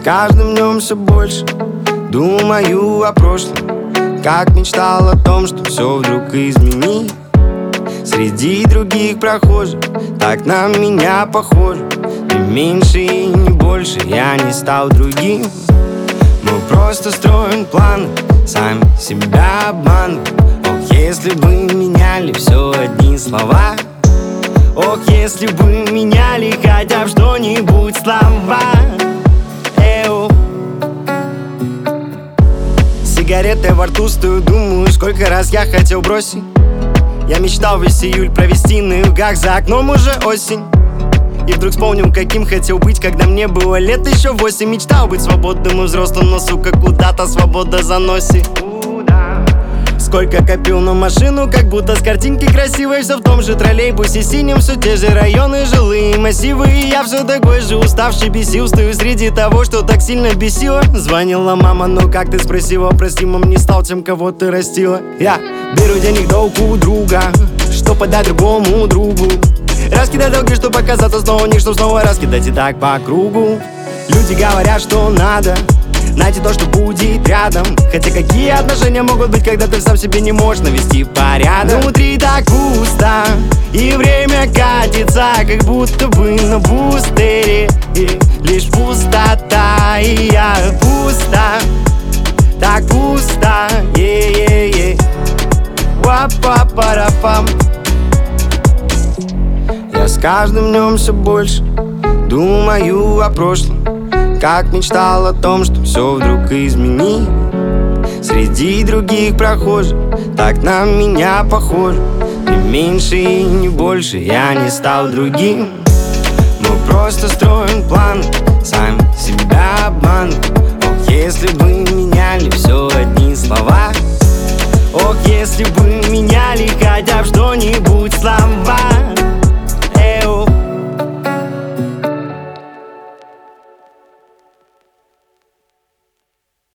каждым днем все больше думаю о прошлом, как мечтал о том, что все вдруг изменить. Среди других прохожих так на меня похожи. Не меньше и не больше, я не стал другим. Мы просто строим планы, сами себя обманываем. Ох, если бы меняли все одни слова. Ох, если бы меняли хотя бы что-нибудь слова. Сигареты во рту стою, думаю, сколько раз я хотел бросить. Я мечтал весь июль провести на югах, за окном уже осень. И вдруг вспомнил, каким хотел быть, когда мне было лет еще 8. Мечтал быть свободным и взрослым, но, сука, куда-то свобода заносит. Сколько копил на машину, как будто с картинки красивой. Все в том же троллейбусе синем, все те же районы, жилые массивы. И я все такой же уставший, бесил. Стою среди того, что так сильно бесило. Звонила мама, но как ты спросила? Прости, мам, не стал тем, кого ты растила. Я беру денег долг у друга, что подать другому другу. Раскидать долги, чтобы оказаться снова не, чтоб снова раскидать и так по кругу. Люди говорят, что надо найти то, что будет рядом. Хотя какие отношения могут быть, когда ты сам себе не можешь навести порядок? Внутри так пусто, и время катится, как будто бы на бустере. И лишь пустота, и я пусто, так пусто, е-е-е. Ва-па-па-ра-пам. Я с каждым днем все больше думаю о прошлом, как мечтал о том, что все вдруг изменить. Среди других прохожих так на меня похожи. Не меньше и не больше, я не стал другим. Мы просто строим планы, сами себя обманываем. Ох, если бы меняли все одни слова. Ох, если бы меняли хотя бы что-нибудь слова.